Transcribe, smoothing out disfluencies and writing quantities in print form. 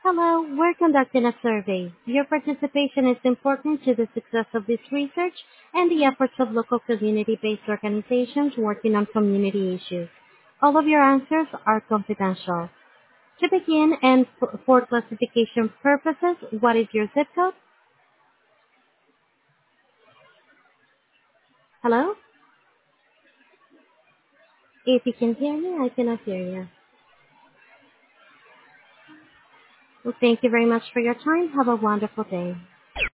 Hello, we're conducting a survey. Your participation is important to the success of this research and the efforts of local community-based organizations working on community issues. All of your answers are confidential. To begin and for classification purposes, what is your zip code? Hello? If you can hear me, I cannot hear you. Well, thank you very much for your time. Have a wonderful day.